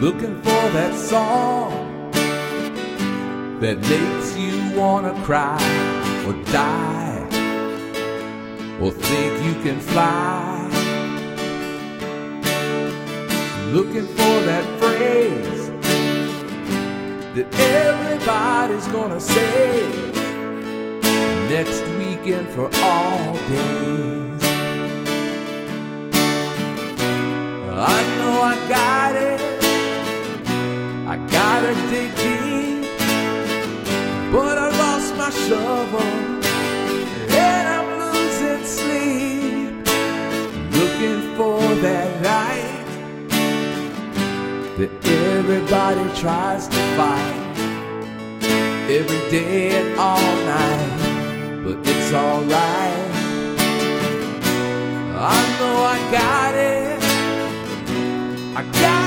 looking for that song that makes you wanna cry or die or think you can fly. Looking for that phrase that everybody's gonna say next weekend for all days. I know I got it, I gotta dig deep, but I lost my shovel and I'm losing sleep. Looking for that light that everybody tries to find every day and all night, but it's alright. I know I got it, I got